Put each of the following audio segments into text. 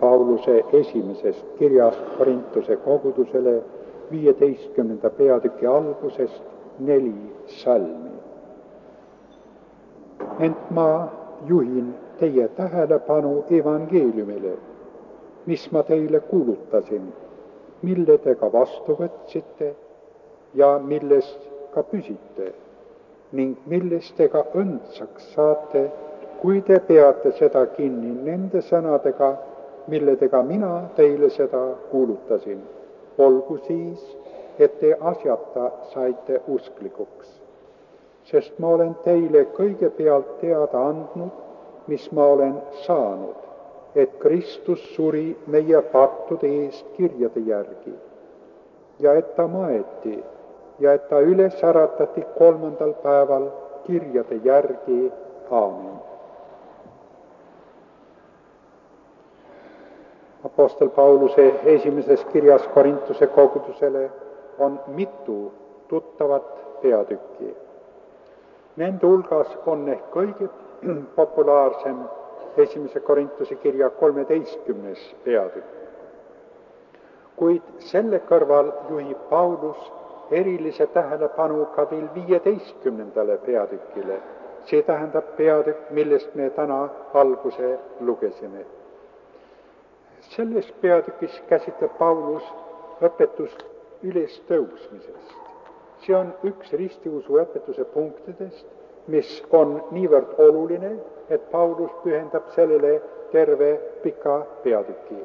Pauluse esimesest kirjast Korintuse kogudusele 15. peatüki algusest 4 salmi. Ent ma juhin teie tähelepanu evangeeliumile, mis ma teile kuulutasin, mille te ka vastu võtsite ja millest ka püsite ning millest te ka õndsaks saate, kui te peate seda kinni nende sõnadega, milledega mina teile seda kuulutasin. Olgu siis, et te asjata saite usklikuks. Sest ma olen teile kõigepealt teada andnud, mis ma olen saanud, et Kristus suri meie pattude eest kirjade järgi ja et ta maeti ja et ta üles äratati 3. päeval kirjade järgi. Aamen. Apostel Pauluse esimeses kirjas Korintuse kogudusele on mitu tuttavat peatükki. Nende hulgas on ehk kõige populaarsem esimese Korintuse kirja 13. peatükk. Kuid selle kõrval juhib Paulus erilise tähelepanu ka veel 15. peatükile. See tähendab peatükk, millest me täna alguse lugesime. Selles peatükis käsitleb Paulus õpetust ülestõusmisest. See on üks ristiusu õpetuse punktidest, mis on niivõrd oluline, et Paulus pühendab sellele terve pika peatüki.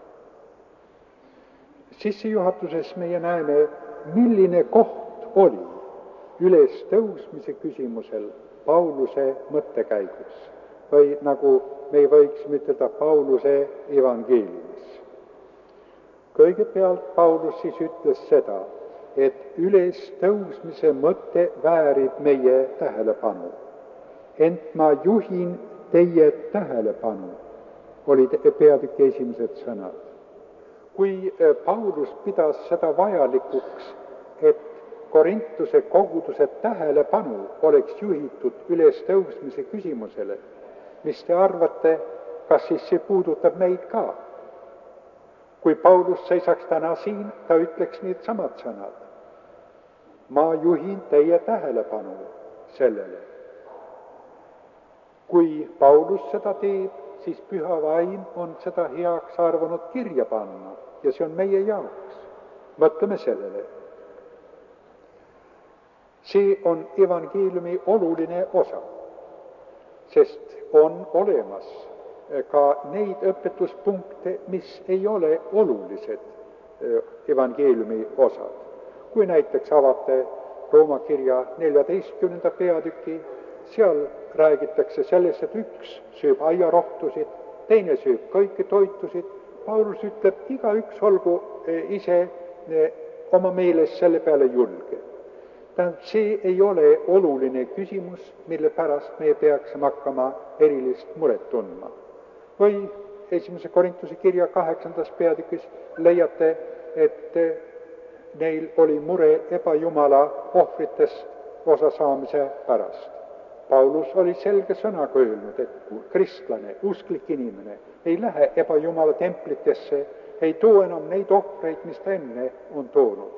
Sissejuhatuses meie näeme, milline koht oli ülestõusmise küsimusel Pauluse mõttekäigus või nagu me võiksime ütelda Pauluse evangeeliumis. Kõigepealt Paulus siis ütles seda, et ülestõusmise mõte väärib meie tähelepanu. Ent ma juhin teie tähelepanu, olid peatüki esimesed sõnad. Kui Paulus pidas seda vajalikuks, et Korintuse koguduse tähelepanu oleks juhitud ülestõusmise küsimusele, mis te arvate, kas siis see puudutab meid ka? Kui Paulus seisaks täna siin, ta ütleks need samad sõnad. Ma juhin teie tähelepanu sellele. Kui Paulus seda teeb, siis püha vaim on seda heaks arvanud kirja panna ja see on meie jaoks. Mõtleme sellele. See on evangeeliumi oluline osa, sest on olemas ka neid õpetuspunkte, mis ei ole olulised evangeeliumi osad. Kui näiteks avate Rooma kirja 14. peatüki, seal räägitakse sellest, et üks sööb aiarohtusid, teine sööb kõiki toitusid. Paulus ütleb, igaüks olgu ise oma meeles selle peale julge. See ei ole oluline küsimus, mille pärast me peaksime hakkama erilist muret tundma. Või esimese Korintuse kirja 8. peatükis leiate, et neil oli mure ebajumala ohvritest osa saamise pärast. Paulus oli selge sõnaga öelnud, et kristlane, usklik inimene ei lähe ebajumala templitesse, ei too enam neid ohvreid, mis ta enne on toonud.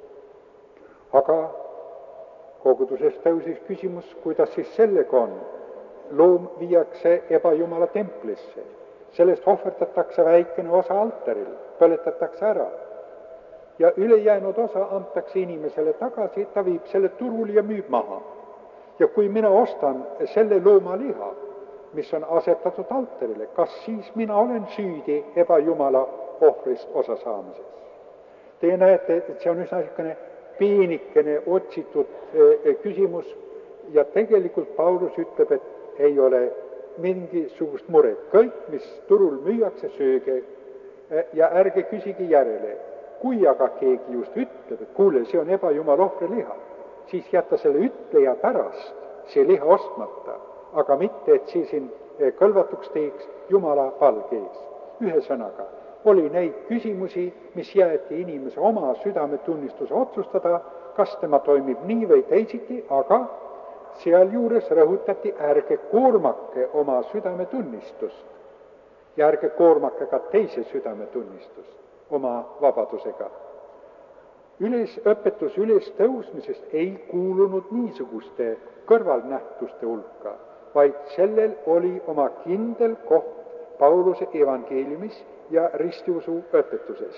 Aga koguduses tõusis küsimus, kuidas siis sellega on. Loom viiakse ebajumala templisse. Sellest ohverdatakse väikene osa altaril, põletatakse ära. Ja ülejäänud osa antakse inimesele tagasi, ta viib selle turul ja müüb maha. Ja kui mina ostan selle looma liha, mis on asetatud altarile, kas siis mina olen süüdi ebajumala ohvrist osa saamises? Teie näete, et see on üsna niisugune peenikene otsitud küsimus ja tegelikult Paulus ütleb, et ei ole mingisugust muret. Kõik, mis turul müüakse, sööge ja ärge küsigi järele. Kui aga keegi just ütleb, et kuule, see on ebajumal ohvriliha, siis jätta selle ütleja pärast see liha ostmata, aga mitte, et see siin kõlvatuks teeks Jumala palge ees. Ühesõnaga, oli neid küsimusi, mis jäeti inimese oma südametunnistuse otsustada, kas tema toimib nii või teisiti, aga sealjuures rõhutati, ärge koormake oma südametunnistust. ja ärge koormake ka teise südametunnistust oma vabadusega. Ülesõpetus ülestõusmisest ei kuulunud niisuguste kõrvalnähtuste hulka, vaid sellel oli oma kindel koht Pauluse evangeeliumis ja ristiusu õpetuses.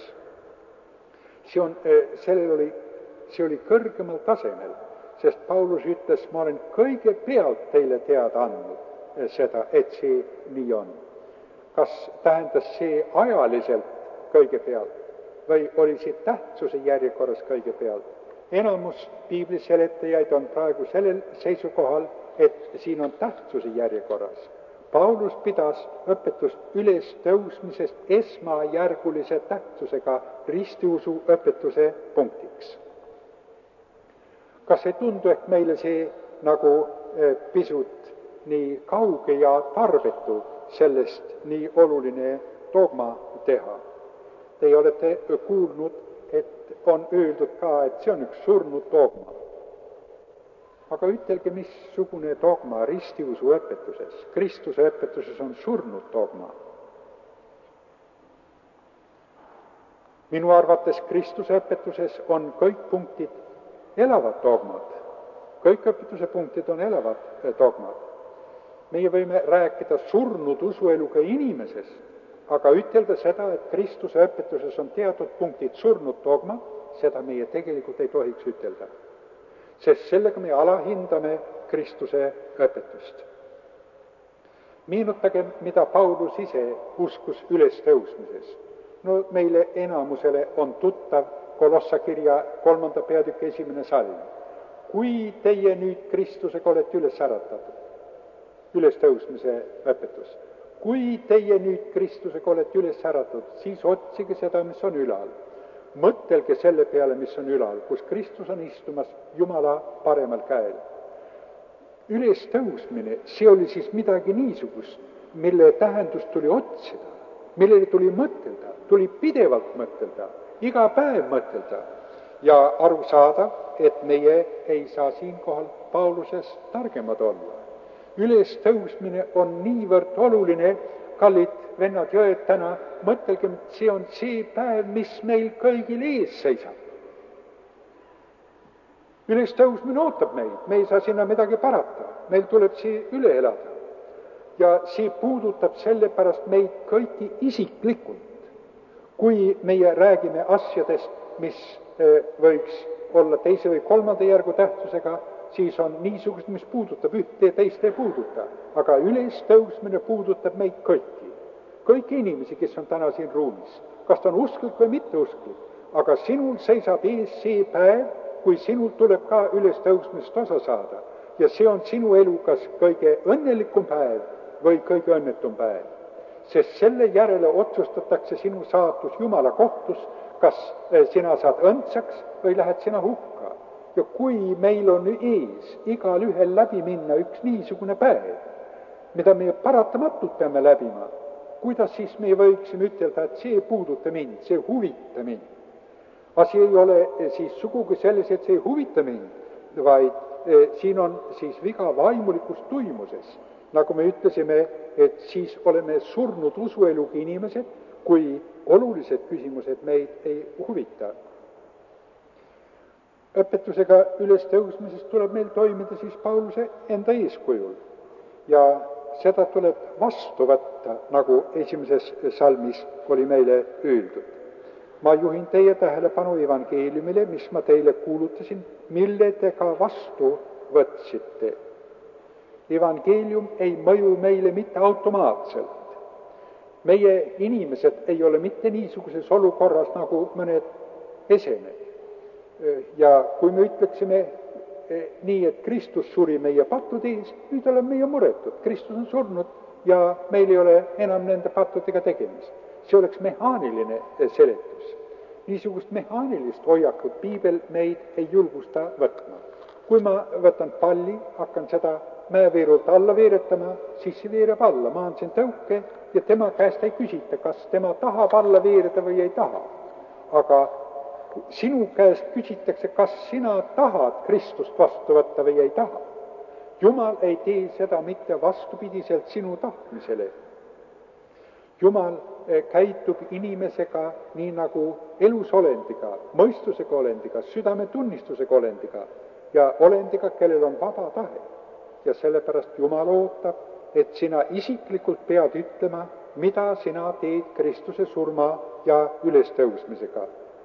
See oli kõrgemal tasemel, sest Paulus ütles, ma olen kõigepealt teile teada andnud seda, et see nii on. Kas tähendas see ajaliselt kõigepealt või oli see tähtsuse järjekorras kõigepealt? Enamus piibli seletajaid on praegu sellel seisukohal, et siin on tähtsuse järjekorras. Paulus pidas õpetust ülestõusmisest esmajärgulise tähtsusega ristiusu õpetuse punktiks. Kas ei tundu ehk meile see nagu pisut nii kauge ja tarbetu sellest nii oluline dogma teha? Te olete kuulnud, et on öeldud ka, et see on üks surnud dogma. Aga ütelge, missugune dogma ristiusu õpetuses, Kristuse õpetuses on surnud dogma. Minu arvates Kristuse õpetuses on kõik punktid elavad dogmad. Kõik õpetuse punktid on elavad dogmad. Meie võime rääkida surnud usueluga inimesest, aga ütelda seda, et Kristuse õpetuses on teatud punktid surnud dogmad, seda meie tegelikult ei tohiks ütelda. Sest sellega me alahindame Kristuse õpetust. Meenutagem, mida Paulus ise uskus ülestõusmises. No meile enamusele on tuttav Kolossa kirja 3. peatüki 1. salm. Kui teie nüüd Kristusega olete üles äratatud, ülestõusmise õpetus. Kui teie nüüd Kristusega olete üles äratatud, siis otsige seda, mis on ülal. Mõtelge selle peale, mis on ülal, kus Kristus on istumas Jumala paremal käel. Ülestõusmine, see oli siis midagi niisugust, mille tähendust tuli otsida, millele tuli mõtelda, tuli pidevalt mõtelda, iga päev mõtelda ja aru saada, et meie ei saa siinkohal Paulusest targemad olla. Ülestõusmine on niivõrd oluline, kallid vennad ja õed täna, mõtelgem, et see on see päev, mis meil kõigil ees seisab. Ülestõusmine ootab meid, me ei saa sinna midagi parata, meil tuleb see üle elada. Ja see puudutab sellepärast meid kõiki isiklikult. Kui meie räägime asjadest, mis võiks olla teise või kolmanda järgu tähtsusega, siis on niisugust, mis puudutab ühte ja teist ei puuduta. Aga ülestõusmine puudutab meid kõiki. Kõiki inimesi, kes on täna siin ruumis. Kas ta on usklik või mitte usklik. Aga sinul seisab ees see päev, kui sinul tuleb ka ülestõusmist osa saada. Ja see on sinu elu kas kõige õnnelikum päev või kõige õnnetum päev. Sest selle järele otsustatakse sinu saatus Jumala kohtus, kas sina saad õndsaks või lähed sina hukka. Ja kui meil on ees igal ühel läbi minna üks niisugune päev, mida me paratamatult peame läbima, kuidas siis me võiksime ütelda, et see puuduta mind, see huvita mind. Asi ei ole siis sugugi selles, et see ei huvita mind, vaid siin on siis viga vaimulikus tuimuses. Nagu me ütlesime, et siis oleme surnud usuelugi inimesed, kui olulised küsimused meid ei huvita. Õpetusega ülestõusmisest tuleb meil toimida siis Pauluse enda eeskujul. Ja seda tuleb vastu võtta, nagu 1. salmis oli meile öeldud. Ma juhin teie tähelepanu evangeeliumile, mis ma teile kuulutasin, mille te ka vastu võtsite. Evangeelium ei mõju meile mitte automaatselt. Meie inimesed ei ole mitte niisuguses olukorras nagu mõned esemed. Ja kui me ütleksime nii, et Kristus suri meie pattude ees, nüüd oleme meie muretud. Kristus on surnud ja meil ei ole enam nende pattudega tegemist. See oleks mehaaniline seletus. Niisugust mehaanilist hoiakut piibel meid ei julgusta võtma. Kui ma võtan palli, hakkan seda mäeveerult alla veeretama, siis see veereb alla. Ma andsin tõuke ja tema käest ei küsita, kas tema tahab alla veereda või ei taha. Aga sinu käest küsitakse, kas sina tahad Kristust vastu võtta või ei taha. Jumal ei tee seda mitte vastupidiselt sinu tahtmisele. Jumal käitub inimesega nii nagu elusolendiga, mõistusega olendiga, südametunnistusega olendiga ja olendiga, kellel on vaba tahe. Ja sellepärast Jumal ootab, et sina isiklikult pead ütlema, mida sina teed Kristuse surma ja ülestõusmisega.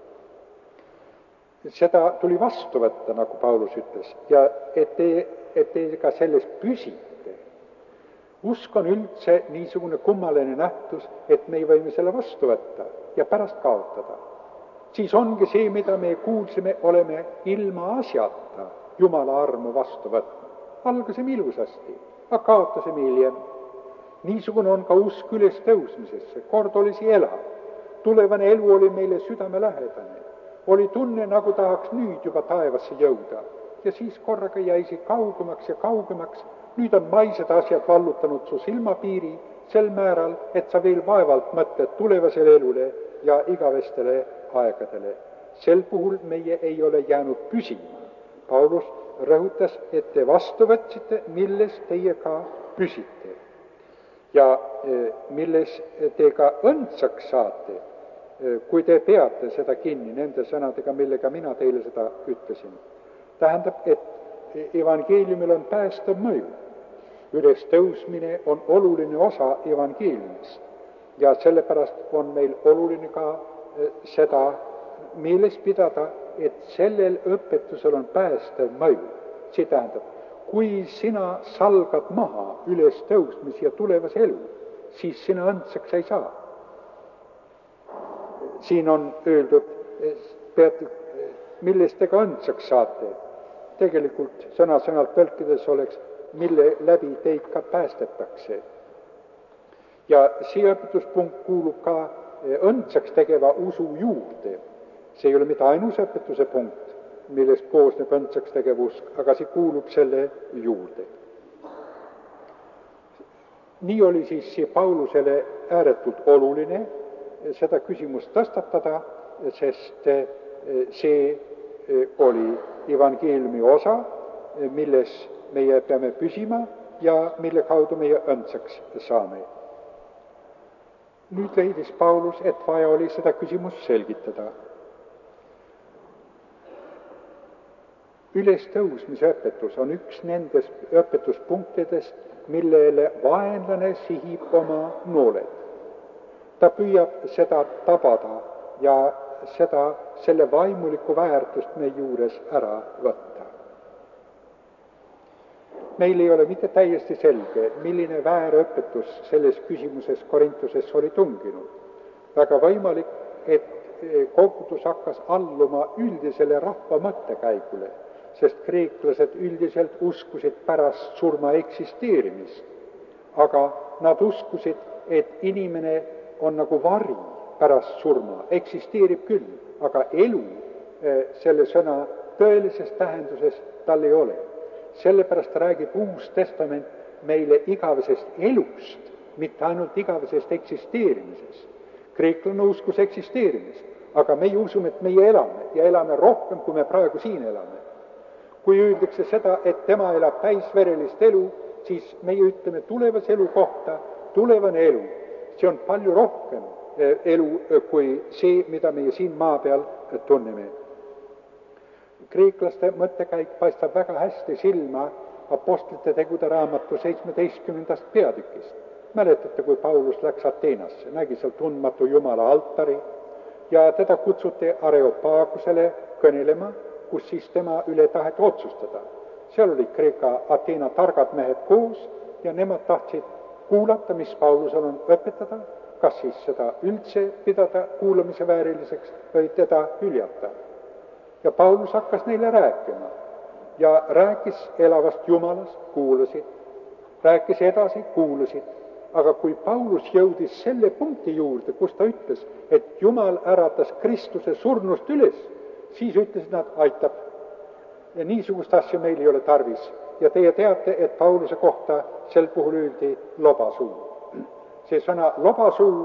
Seda tuli vastu võtta, nagu Paulus ütles, ja et te ka selles püsite. Usk on üldse niisugune kummaline nähtus, et me võime selle vastu võtta ja pärast kaotada. Siis ongi see, mida me kuulsime, oleme ilma asjata Jumala armu vastu võtnud. Algasime ilusasti, aga kaotasime hiljem. Niisugune on ka usk ülestõusmisesse. Kord oli see elav. Tulevane elu oli meile südamelähedane. Oli tunne, nagu tahaks nüüd juba taevasse jõuda. Ja siis korraga jäi see kaugemaks ja kaugemaks. Nüüd on maised asjad vallutanud su silmapiiri sel määral, et sa veel vaevalt mõtled tulevasele elule ja igavestele aegadele. Sel puhul meie ei ole jäänud püsima. Paulus rõhutas, et te vastu võtsite, milles teie ka püsite ja milles te ka õndsaks saate, kui te peate seda kinni nende sõnadega, millega mina teile seda ütlesin. Tähendab, et evangeeliumil on päästev mõju. Ülestõusmine on oluline osa evangeeliumist ja sellepärast on meil oluline ka seda meeles pidada, et sellel õpetusel on päästev mõju. See tähendab, kui sina salgad maha ülestõusmis ja tulevas elu, siis sina õndsaks ei saa. Siin on öeldud, millest te ka õndsaks saate. Tegelikult sõna-sõnalt tõlkides oleks, mille läbi teid ka päästetakse. Ja see õpetuspunkt kuulub ka õndsaks tegeva usu juurde. See ei ole mitte ainus õpetuse punkt, millest koosneb õndsaks tegev usk, aga see kuulub selle juurde. Nii oli siis see Paulusele ääretult oluline seda küsimust tõstatada, sest see oli evangeeliumi osa, milles meie peame püsima ja mille kaudu meie õndsaks saame. Nüüd leidis Paulus, et vaja oli seda küsimust selgitada. Ülestõusmise õpetus on üks nendest õpetuspunktidest, millele vaenlane sihib oma nooled. Ta püüab seda tabada ja selle vaimulikku väärtust meie juures ära võtta. Meil ei ole mitte täiesti selge, milline väärõpetus selles küsimuses Korintuses oli tunginud. Väga võimalik, et kogudus hakkas alluma üldisele rahva mõttekäigule, sest kreeklased üldiselt uskusid pärast surma eksisteerimist. Aga nad uskusid, et inimene on nagu vari pärast surma, eksisteerib küll, aga elu selle sõna tõelises tähenduses tal ei ole. Sellepärast räägib Uus Testament meile igavesest elust, mitte ainult igavesest eksisteerimisest. Kreeklane uskus eksisteerimist, aga meie usume, et meie elame ja elame rohkem, kui me praegu siin elame. Kui öeldakse seda, et tema elab täisverelist elu, siis meie ütleme tulevas elu kohta, tulevane elu. See on palju rohkem elu kui see, mida meie siin maa peal tunneme. Kreeklaste mõttekäik paistab väga hästi silma Apostlite tegude raamatu 17. peatükist. Mäletate, kui Paulus läks Ateenasse, nägi seal tundmatu Jumala altari ja teda kutsuti Areopagusele kõnelema, kus siis tema üle taheti otsustada. Seal olid Kreeka Ateena targad mehed koos ja nemad tahtsid kuulata, mis Paulusel on õpetada, kas siis seda üldse pidada kuulamise vääriliseks või teda hüljata. Ja Paulus hakkas neile rääkima ja rääkis elavast Jumalast, kuulasid, rääkis edasi, kuulasid. Aga kui Paulus jõudis selle punkti juurde, kus ta ütles, et Jumal äratas Kristuse surnust üles, siis ütlesid nad, aitab. Ja niisugust asja meil ei ole tarvis. Ja teie teate, et Pauluse kohta sel puhul öeldi lobasuu. See sõna lobasuu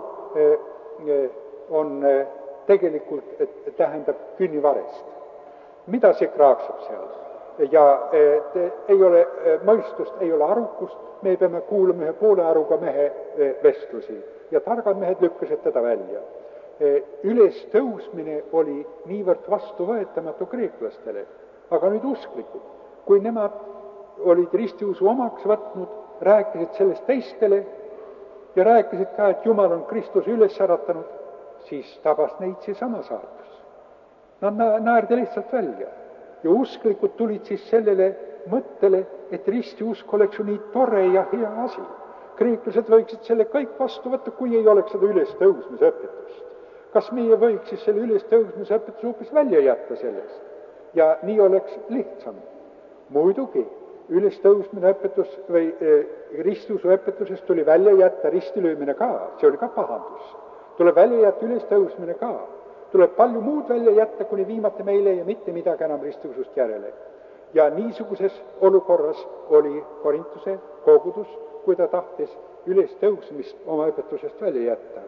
on tegelikult tähendab künnivarest. Mida see kraaksab seal? Ja ei ole mõistust, ei ole arukust, me peame kuulama ühe poole aruga mehe vestlusi. ja targad mehed lükkasid teda välja. Ülestõusmine oli niivõrd vastuvõetamatu kreeklastele, aga nüüd usklikud, kui nemad olid ristiusu omaks võtnud, rääkisid sellest teistele ja rääkisid ka, et Jumal on Kristuse üles äratanud, siis tabas neid seesama saatus. Nad naerdi lihtsalt välja ja usklikud tulid siis sellele mõttele, et ristiusk oleks ju nii tore ja hea asi. Kreeklased võiksid selle kõik vastu võtta, kui ei oleks seda ülestõusmise õpetust. Kas meie võiks siis selle ülestõusmise õpetuse hoopis välja jätta sellest? Ja nii oleks lihtsam. Muidugi, ülestõusmine õpetus või ristiusu õpetusest tuli välja jätta ristilöömine ka, see oli ka pahandus. Tuleb välja jätta ülestõusmine ka. Tuleb palju muud välja jätta, kuni viimati meile ja mitte midagi enam ristiusust järele. Ja niisuguses olukorras oli Korintuse kogudus, kui ta tahtis ülestõusmist oma õpetusest välja jätta.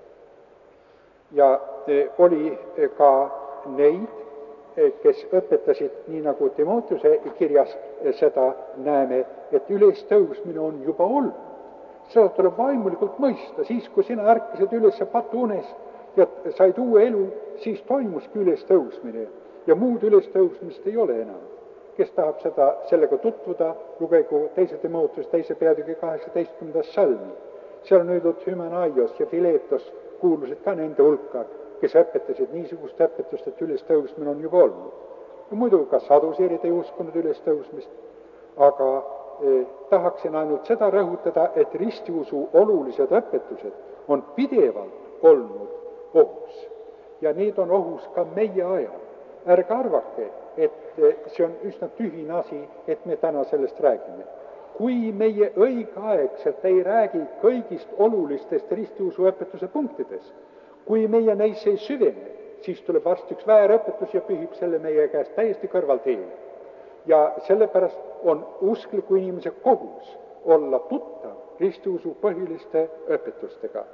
Ja oli ka neid, kes õpetasid, nii nagu Timoteuse kirjast seda näeme, et ülestõusmine on juba olnud. Seda tuleb vaimulikult mõista, siis kui sina ärkasid üles patuunest ja said uue elu, siis toimuski ülestõusmine ja muud ülestõusmist ei ole enam. Kes tahab sellega tutvuda, lugegu 2. Timoteuse 2. peatüki 18. salmi. Seal on öeldud Hymenaios ja Filetos kuulusid ka nende hulka, kes õpetasid niisugust õpetust, et ülestõusmine on juba olnud. Ja muidu ka saduseerid ei uskunud ülestõusmist, aga tahaksin ainult seda rõhutada, et ristiusu olulised õpetused on pidevalt olnud ohus. Ja need on ohus ka meie ajal. Ärge arvake, et see on üsna tühine asi, et me täna sellest räägime. Kui meie õigeaegselt ei räägi kõigist olulistest ristiusu õpetuse punktides, kui meie neisse ei süvene, siis tuleb varsti üks väärõpetus ja pühib selle meie käest täiesti kõrvalt eele. Ja sellepärast on uskliku inimese kohus olla tuttav ristiusu põhiliste õpetustega.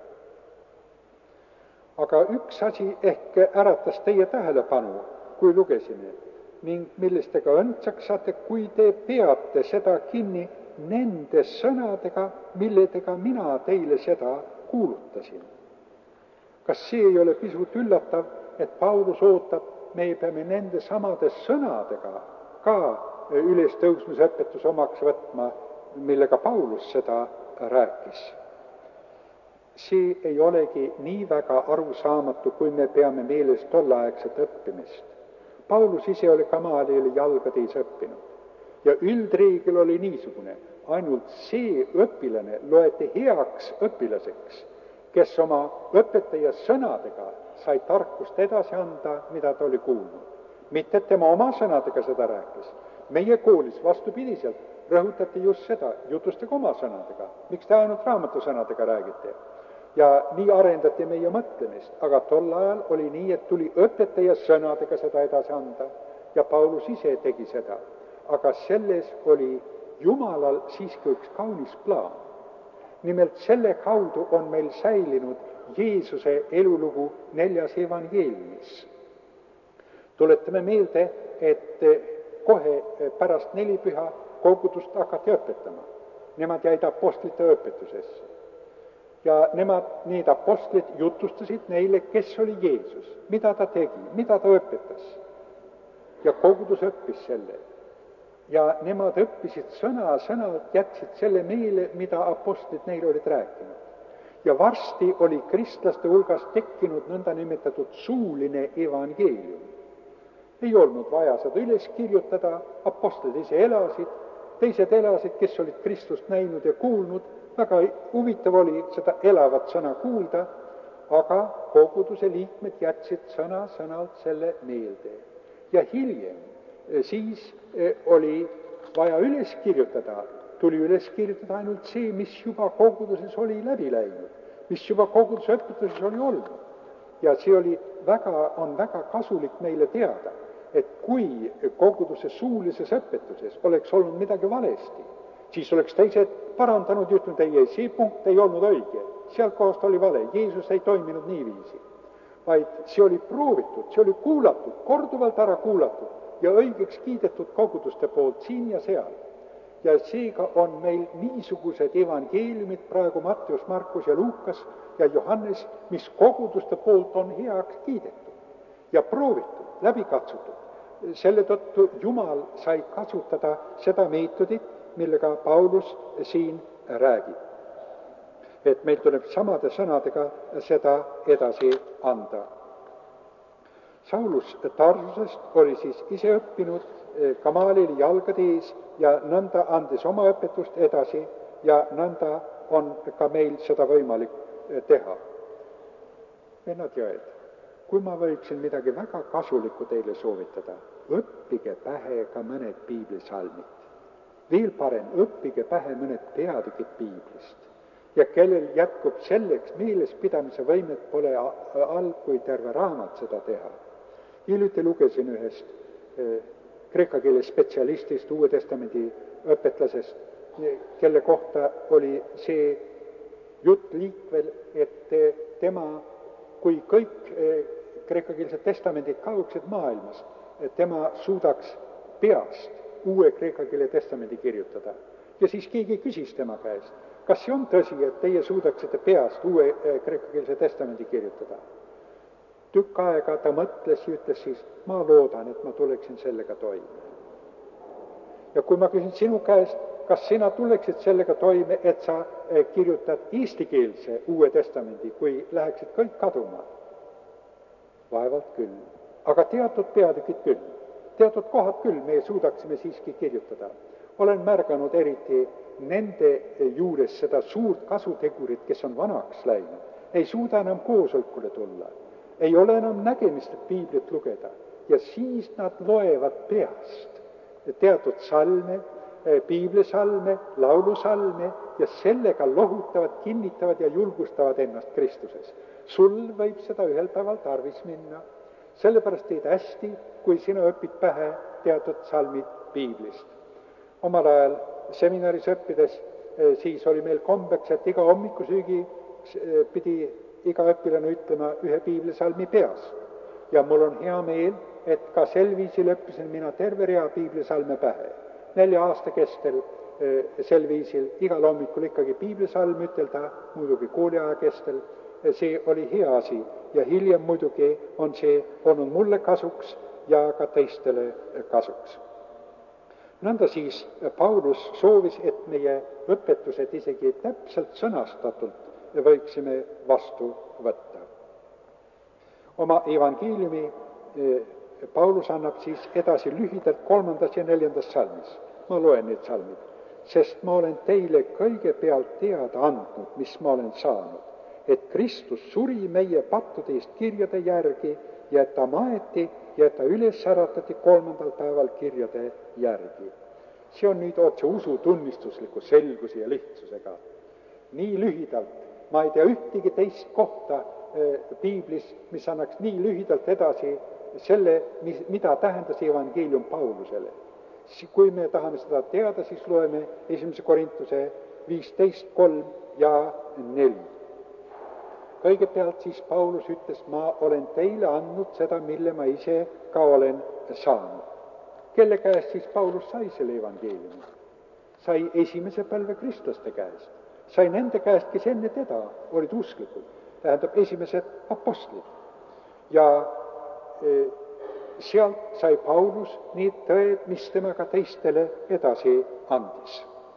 Aga üks asi ehk äratas teie tähelepanu, kui lugesime, ning millistega õndsaks saate, kui te peate seda kinni nende sõnadega, milledega mina teile seda kuulutasin. Kas see ei ole pisut üllatav, et Paulus ootab, me peame nende samade sõnadega ka ülestõusmise õpetus omaks võtma, millega Paulus seda rääkis. See ei olegi nii väga arusaamatu, kui me peame meeles tolleaegset õppimist. Paulus ise oli Gamalieli jalgatäis õppinud ja üldreegel oli niisugune, ainult see õpilane loeti heaks õpilaseks, kes oma õpetaja sõnadega sai tarkust edasi anda, mida ta oli kuulnud. Mitte tema oma sõnadega seda rääkis. Meie koolis vastupidiselt rõhutati just seda, jutustage oma sõnadega. Miks te ainult raamatusõnadega räägite? Ja nii arendati meie mõtlemist, aga tol ajal oli nii, et tuli õpetaja sõnadega seda edasi anda ja Paulus ise tegi seda. Aga selles oli Jumalal siiski üks kaunis plaan. Nimelt selle kaudu on meil säilinud Jeesuse elulugu 4 evangeeliumis. Tuletame meelde, et kohe pärast 4 püha kogudust hakati õpetama. Nemad jäid apostlite õpetusesse. Ja need apostlid jutustasid neile, kes oli Jeesus, mida ta tegi, mida ta õpetas. Ja kogudus õppis selle. Ja nemad õppisid sõna-sõnalt, jätsid selle meele, mida apostlid neile olid rääkinud. Ja varsti oli kristlaste hulgas tekkinud nõnda nimetatud suuline evangeelium. Ei olnud vaja seda üles kirjutada, apostlid ise elasid, teised elasid, kes olid Kristust näinud ja kuulnud, väga huvitav oli seda elavat sõna kuulda, aga koguduse liikmed jätsid sõna-sõnalt selle meelde. Ja hiljem siis oli vaja üles kirjutada, tuli üles kirjutada ainult see, mis juba koguduses oli läbi läinud, mis juba koguduse õpetuses oli olnud. Ja see on väga kasulik meile teada, et kui koguduse suulises õpetuses oleks olnud midagi valesti, siis oleks teised parandanud ja ütelnud, ei, see punkt ei olnud õige, sealt kohast oli vale, Jeesus ei toiminud niiviisi. Vaid see oli proovitud, see oli kuulatud, korduvalt ära kuulatud ja õigeks kiidetud koguduste poolt siin ja seal. ja seega on meil niisugused evangeeliumid praegu Matteus, Markus ja Luukas ja Johannes, mis koguduste poolt on heaks kiidetud ja proovitud, läbi katsutud. Selle tõttu Jumal sai kasutada seda meetodit, millega Paulus siin räägib. Et meil tuleb samade sõnadega seda edasi anda. Saulus Tarsusest oli siis ise õppinud Gamalieli jalgade ees ja nõnda andis oma õpetust edasi ja nõnda on ka meil seda võimalik teha. Vennad ja õed, kui ma võiksin midagi väga kasulikku teile soovitada, õppige pähe ka mõned piiblisalmid. Veel parem, õppige pähe mõned peatükid piiblist. Ja kellel jätkub selleks meelespidamise võimet, pole all kui terve raamat seda teha. Hiljuti lugesin ühest kreeka keele spetsialistist, Uue Testamendi õpetlasest, kelle kohta oli see jutt liikvel, et tema, kui kõik kreekakeelsed testamendid kaoksid maailmast, et tema suudaks peast uue kreeka keele testamendi kirjutada. Ja siis keegi küsis tema käest, kas see on tõsi, et teie suudaksite peast uue kreekakeelse testamendi kirjutada? Tükk aega ta mõtles ja ütles siis, ma loodan, et ma tuleksin sellega toime. Ja kui ma küsin sinu käest, kas sina tuleksid sellega toime, et sa kirjutad eestikeelse uue testamendi, kui läheksid kõik kaduma? Vaevalt küll. Aga teatud peatükid küll. Teatud kohad küll me suudaksime siiski kirjutada. Olen märganud eriti nende juures seda suurt kasutegurit, kes on vanaks läinud. Ei suuda enam koosolekule tulla. Ei ole enam nägemist, et piiblit lugeda. Ja siis nad loevad peast teatud salme, piiblisalme, laulusalme ja sellega lohutavad, kinnitavad ja julgustavad ennast Kristuses. Sul võib seda ühel päeval tarvis minna. Sellepärast teed hästi, kui sina õpid pähe teatud salmid piiblist. Omal ajal seminaris õppides siis oli meil kombeks, et iga hommikusüügi pidi iga õpilane ütlema ühe piiblisalmi peas. Ja mul on hea meel, et ka sel viisil õppisin mina terve rea piiblisalme pähe. 4 aasta kestel sel viisil igal hommikul ikkagi piiblisalm ütelda, muidugi kooliaja kestel. See oli hea asi ja hiljem muidugi on see olnud mulle kasuks ja ka teistele kasuks. Nõnda siis Paulus soovis, et meie õpetused isegi täpselt sõnastatult võiksime vastu võtta. Oma evangeeliumi Paulus annab siis edasi lühidalt 3. ja 4. salmis. Ma loen need salmid. Sest ma olen teile kõigepealt teada andnud, mis ma olen saanud, et Kristus suri meie pattude eest kirjade järgi ja et ta maeti ja et ta üles äratati 3. päeval kirjade järgi. See on nüüd otse usutunnistusliku selguse ja lihtsusega. Nii lühidalt, ma ei tea ühtegi teist kohta piiblis, mis annaks nii lühidalt edasi selle, mida tähendas evangeelium Paulusele. Kui me tahame seda teada, siis loeme 1. Korintuse 15, 3 ja 4. Kõigepealt siis Paulus ütles, ma olen teile andnud seda, mille ma ise ka olen saanud. Kelle käest siis Paulus sai selle evangeeliumi? Sai esimese põlve kristlaste käest. Sai nende käest, kes enne teda olid usklikud. Tähendab esimesed apostlid. Ja sealt sai Paulus need tõed, mis tema ka teistele edasi andis.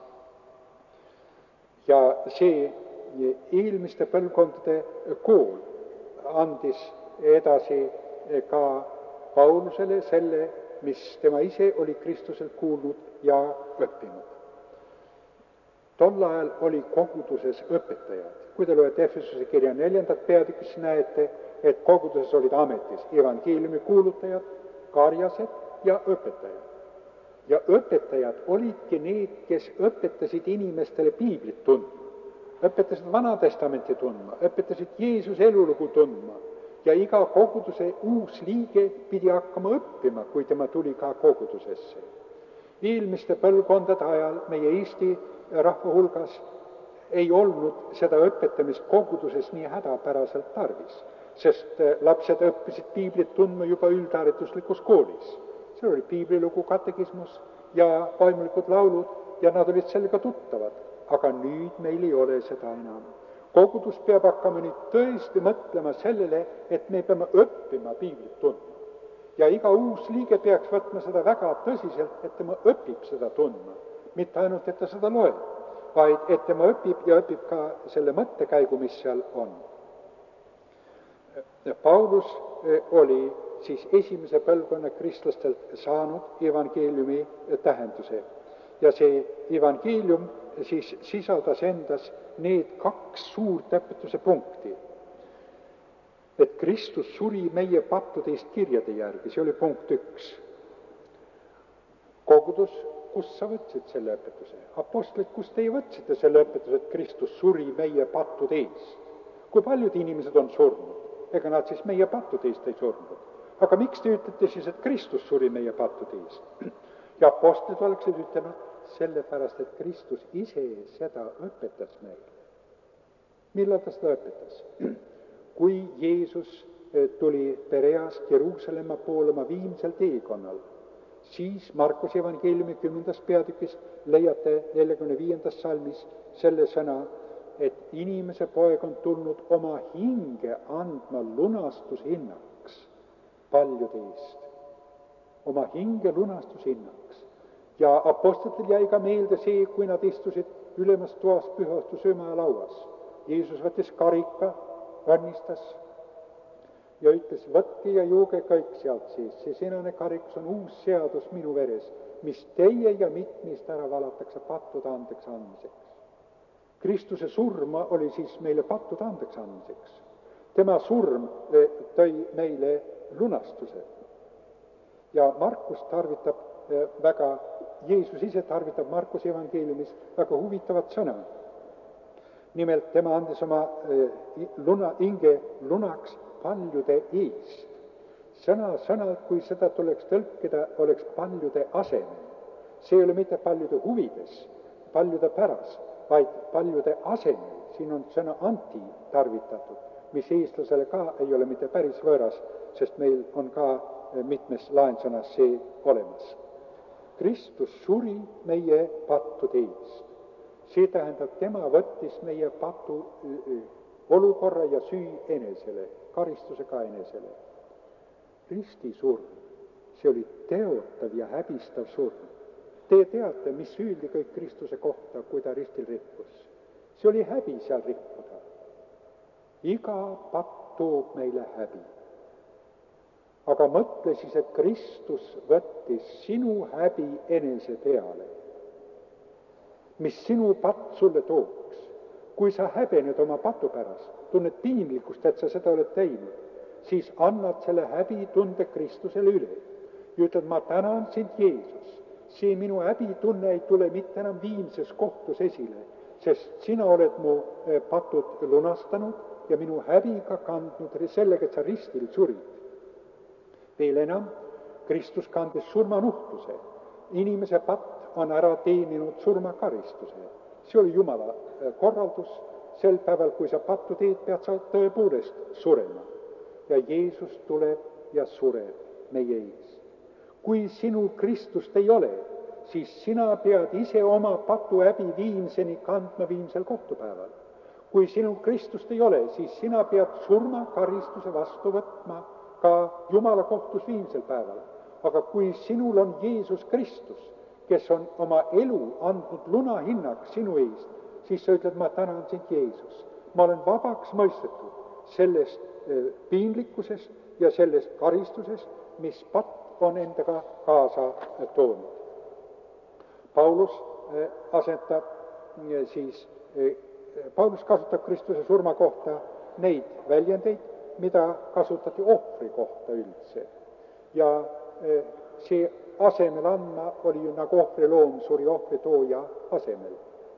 Ja see eelmiste põlvkondade kool andis edasi ka Paulusele selle, mis tema ise oli Kristuselt kuulnud ja õppinud. Tol ajal oli koguduses õpetajad. Kui te loete Efesuse kirja 4. peatükis, näete, et koguduses olid ametis evangeeliumi kuulutajad, karjased ja õpetajad. Ja õpetajad olidki need, kes õpetasid inimestele piiblit tundma, õpetasid Vana Testamenti tundma, õpetasid Jeesuse elulugu tundma ja iga koguduse uus liige pidi hakkama õppima, kui tema tuli ka kogudusesse. Eelmiste põlvkondade ajal meie Eesti rahva hulgas ei olnud seda õpetamist koguduses nii hädapäraselt tarvis, sest lapsed õppisid piiblit tundma juba üldhariduslikus koolis. See oli piiblilugu, katekismus ja vaimulikud laulud ja nad olid sellega tuttavad, aga nüüd meil ei ole seda enam. Kogudus peab hakkama nüüd tõesti mõtlema sellele, et me peame õppima piiblit tundma. Ja iga uus liige peaks võtma seda väga tõsiselt, et tema õpib seda tundma. Mitte ainult, et ta seda loeb, vaid et tema õpib ja õpib ka selle mõttekäigu, mis seal on. Paulus oli siis esimese põlvkonna kristlastelt saanud evangeeliumi tähenduse. Ja see evangeelium siis sisaldas endas need 2 suurt õpetuse punkti. Et Kristus suri meie pattude eest kirjade järgi, see oli punkt 1. Kogudus, kust sa võtsid selle õpetuse? Apostlid, kust teie võtsite selle õpetuse, et Kristus suri meie pattude eest? Kui paljud inimesed on surnud? Ega nad siis meie pattude eest ei surnud. Aga miks te ütlete siis, et Kristus suri meie pattude eest? Ja apostlid oleksid ütelnud, sellepärast, et Kristus ise seda õpetas meile. Millal ta seda õpetas? Kui Jeesus tuli Pereast Jeruusalemma poole oma viimsel teekonnal, siis Markuse evangeeliumi 10. peatükis leiate 45. salmis selle sõna, et inimese poeg on tulnud oma hinge andma lunastushinnaks paljude eest. Oma hinge lunastushinnaks. Ja apostlitel jäi ka meelde see, kui nad istusid ülemas toas pühastu söömalauas. Jeesus võttis karika, õnnistas ja ütles, võtke ja jooge kõik sealt siis. See sinane karikus on uus seadus minu veres, mis teie ja mitmist ära valatakse pattude andeks andmiseks. Kristuse surm oli siis meile pattude andeks andmiseks. Tema surm tõi meile lunastuse. Ja Markus tarvitab Jeesus ise tarvitab Markuse evangeeliumis väga huvitavat sõna. Nimelt tema andis oma hinge lunaks paljude eest. Sõnalt, kui seda tuleks tõlkida, oleks paljude asemel. See ei ole mitte paljude huvides, paljude pärast, vaid paljude asemel. Siin on sõna anti tarvitatud, mis eestlasele ka ei ole mitte päris võõras, sest meil on ka mitmes laensõnas see olemas. Kristus suri meie pattude eest. See tähendab, tema võttis meie patu olukorra ja süü enesele, karistuse ka enesele. Ristisurm, see oli teotav ja häbistav surm. Te teate, mis öeldi kõik Kristuse kohta, kui ta ristil rikkus. See oli häbi seal rikkuda. Iga patt toob meile häbi. Aga mõtle siis, et Kristus võttis sinu häbi enese peale. Mis sinu patt sulle tooks. Kui sa häbened oma patu pärast, tunned piinlikkust, et sa seda oled teinud, siis annad selle häbitunde Kristusele üle. Ja ütled, ma tänan sind, Jeesus. See minu häbitunne ei tule mitte enam viimses kohtus esile, sest sina oled mu patud lunastanud ja minu häbiga kandnud sellega, et sa ristil surid. Veel enam, Kristus kandis surmanuhtluse. Inimese patt on ära teeninud surmakaristuse. See oli Jumala korraldus. Sel päeval, kui sa pattu teed, pead sa tõepoolest surema. Ja Jeesus tuleb ja sureb meie ees. Kui sinul Kristust ei ole, siis sina pead ise oma patu häbi viimseni kandma viimsel kohtupäeval. Kui sinul Kristust ei ole, siis sina pead surmakaristuse vastu võtma ka Jumala kohtus viimsel päeval. Aga kui sinul on Jeesus Kristus, kes on oma elu andnud lunahinnaks sinu eest, siis sa ütled, ma tänan sind, Jeesus. Ma olen vabaks mõistetud sellest piinlikkusest ja sellest karistusest, mis patt on endaga kaasa toonud. Paulus kasutab Kristuse surma kohta neid väljendeid, mida kasutati ohvri kohta üldse. Ja see asemel andma oli ju nagu ohvriloom suri ohvritooja asemel.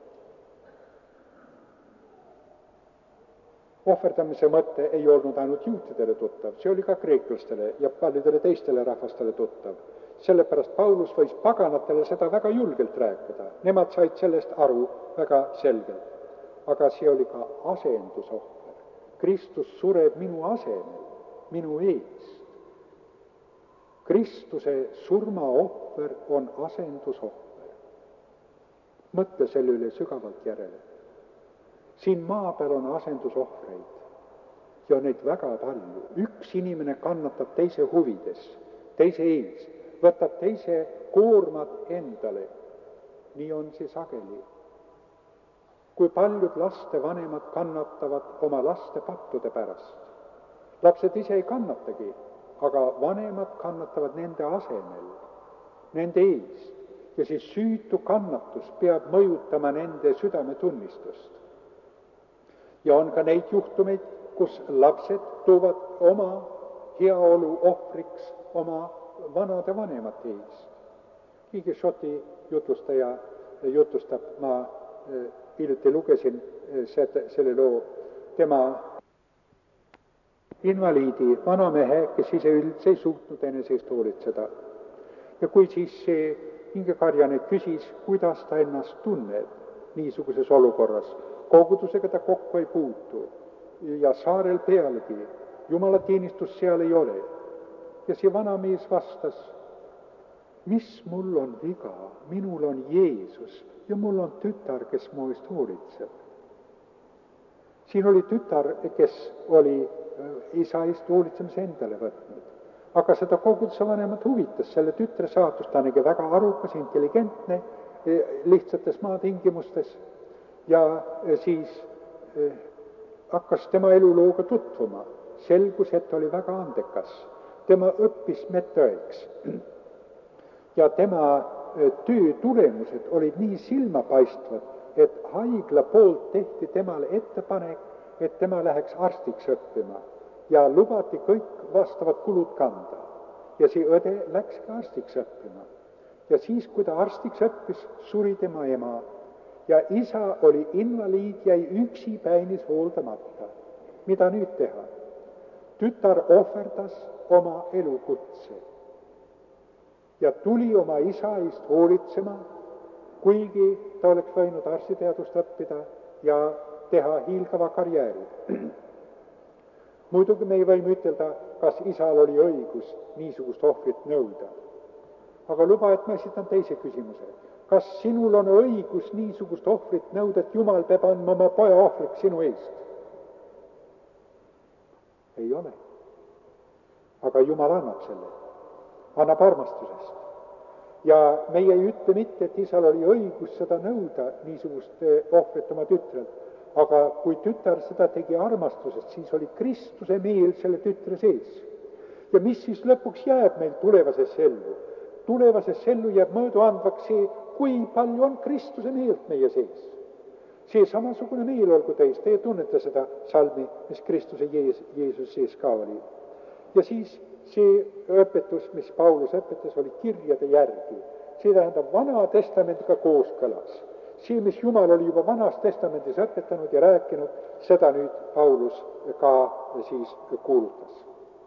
Ohverdamise mõte ei olnud ainult juutidele tuttav, see oli ka kreeklastele ja paljudele teistele rahvastele tuttav. Sellepärast Paulus võis paganatele seda väga julgelt rääkida. Nemad said sellest aru väga selgelt. Aga see oli ka asendusohver. Kristus sureb minu asemel, minu eest. Kristuse surmaohver on asendusohver. mõtle selle üle sügavalt järele. Siin maa peal on asendusohvreid ja neid väga palju. Üks inimene kannatab teise huvides, teise eest, võtab teise koormat endale. Nii on see sageli. Kui paljud laste vanemad kannatavad oma laste pattude pärast. Lapsed ise ei kannatagi, aga vanemad kannatavad nende asemel, nende eest. Ja siis süütu kannatus peab mõjutama nende südametunnistust. Ja on ka neid juhtumeid, kus lapsed toovad oma heaolu ohvriks oma vanade vanemate eest. Keegi Šoti jutlustaja jutustab, ma hiljuti lugesin selle loo, tema invaliidi vanamehe, kes ise üldse ei suutnud enese eest hoolitseda. Ja kui siis see hingekarjane küsis, kuidas ta ennast tunneb niisuguses olukorras, kogudusega ta kokku ei puutu ja saarel pealegi, jumalateenistus seal ei ole. Ja see vanamees vastas, mis mul on viga, minul on Jeesus ja mul on tütar, kes mu eest hoolitseb. Siin oli tütar, kes oli isa eest hoolitsemise endale võtnud. Aga seda koguduse vanemat huvitas selle tütre saatus, ta nägi väga arukas, intelligentne, lihtsates maatingimustes ja siis hakkas tema elulooga tutvuma. Selgus, et oli väga andekas. Tema õppis medõeks ja tema töö tulemused olid nii silmapaistvad, et haigla poolt tehti temale ettepanek, et tema läheks arstiks õppima ja lubati kõik vastavad kulud kanda. Ja see õde läks ka arstiks õppima. Ja siis, kui ta arstiks õppis, suri tema ema ja isa oli invaliid, jäi üksi päinis hooldamata. Mida nüüd teha? Tütar ohverdas oma elukutse ja tuli oma isa eest hoolitsema, kuigi ta oleks võinud arstiteadust õppida ja teha hiilgava karjääri. Muidugi me ei võime ütelda, kas isal oli õigus niisugust ohvrit nõuda. Aga luba, et ma esitan teise küsimuse. Kas sinul on õigus niisugust ohvrit nõuda, et Jumal peab andma oma poja ohvriks sinu eest? Ei ole. Aga Jumal annab selle. Annab armastusest. Ja meie ei ütle mitte, et isal oli õigus seda nõuda, niisugust ohvrit oma tütrelt. Aga kui tütar seda tegi armastusest, siis oli Kristuse meel selle tütre sees. Ja mis siis lõpuks jääb meil tulevasesse ellu? Tulevasesse ellu jääb mõõduandvaks see, kui palju on Kristuse meelt meie sees. See samasugune meel olgu teis, teie tunnete seda salmi, mis Kristuse Jeesus sees ka oli. Ja siis see õpetus, mis Paulus õpetas, oli kirjade järgi. See tähendab Vana Testamendiga kooskõlas. See, mis Jumal oli juba Vanas Testamendis õpetanud ja rääkinud, seda nüüd Paulus ka siis kuulutas.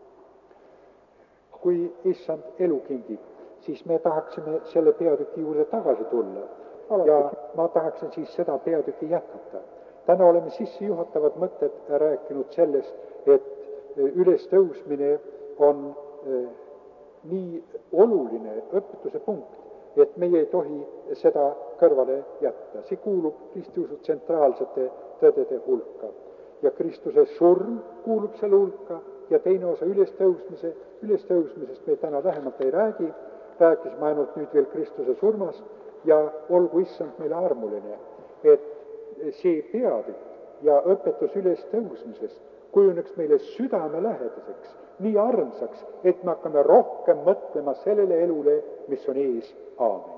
Kui issand elu kingib, siis me tahaksime selle peatüki juurde tagasi tulla. Ja ma tahaksin siis seda peatüki jätkata. Täna oleme sissejuhatavad mõtted rääkinud sellest, et ülestõusmine on nii oluline õpetuse punkt, et meie ei tohi seda kõrvale jätta. See kuulub Kristuse tsentraalsete tõdede hulka. Ja Kristuse surm kuulub selle hulka ja teine osa ülestõusmisest me täna lähemalt ei räägi. Rääkisime ainult nüüd veel Kristuse surmast ja olgu issand meile armuline, et see peatükk ja õpetus ülestõusmisest kujuneks meile südamelähedaseks, nii armsaks, et me hakkame rohkem mõtlema sellele elule, mis on ees. Aamen.